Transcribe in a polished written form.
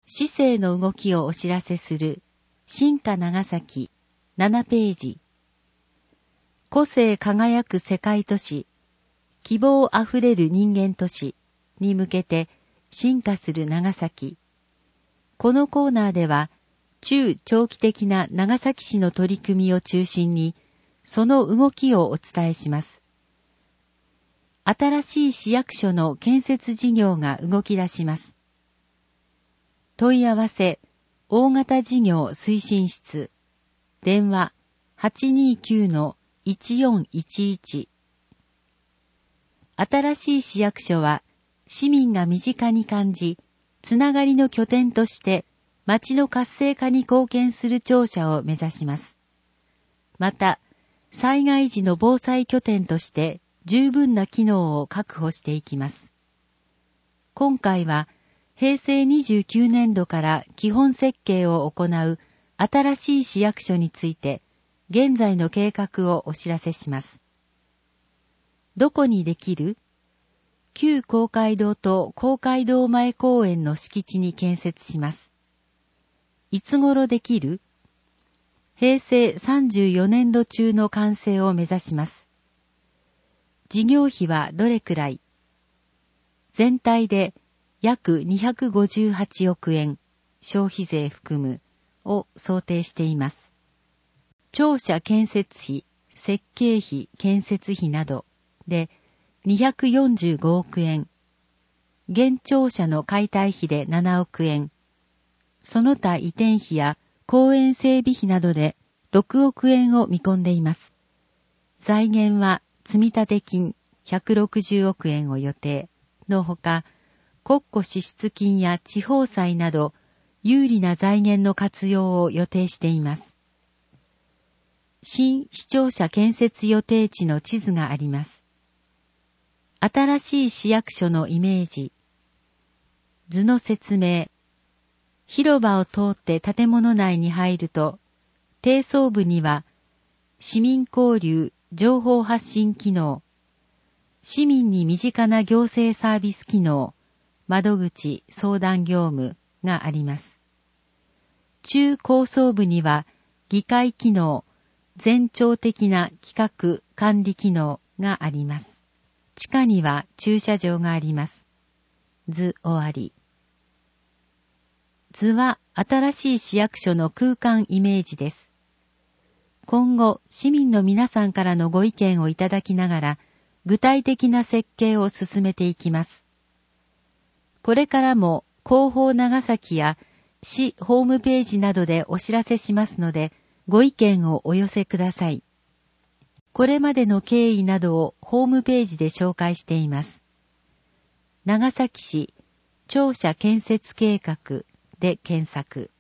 市政の動きをお知らせする新華長崎7ページ。個性輝く世界都市、希望あふれる人間都市に向けて進化する長崎。このコーナーでは中長期的な長崎市の取り組みを中心にその動きをお伝えします。新しい市役所の建設事業が動き出します。問い合わせ、大型事業推進室、電話 829-1411。新しい市役所は、市民が身近に感じ、つながりの拠点として、町の活性化に貢献する庁舎を目指します。また、災害時の防災拠点として、十分な機能を確保していきます。今回は、平成29年度から基本設計を行う新しい市役所について、現在の計画をお知らせします。どこにできる？旧公会堂と公会堂前公園の敷地に建設します。いつ頃できる？平成34年度中の完成を目指します。事業費はどれくらい？全体で約258億円、消費税含む、を想定しています。庁舎建設費、設計費、建設費などで245億円。現庁舎の解体費で7億円。その他移転費や公園整備費などで6億円を見込んでいます。財源は積立金160億円を予定のほか、国庫支出金や地方債など有利な財源の活用を予定しています。新市庁舎建設予定地の地図があります。新しい市役所のイメージ。図の説明。広場を通って建物内に入ると、低層部には市民交流情報発信機能、市民に身近な行政サービス機能、窓口相談業務があります。中高層部には議会機能、全庁的な企画管理機能があります。地下には駐車場があります。図終わり。図は新しい市役所の空間イメージです。今後、市民の皆さんからのご意見をいただきながら、具体的な設計を進めていきます。これからも広報長崎や市ホームページなどでお知らせしますので、ご意見をお寄せください。これまでの経緯などをホームページで紹介しています。長崎市庁舎建設計画で検索。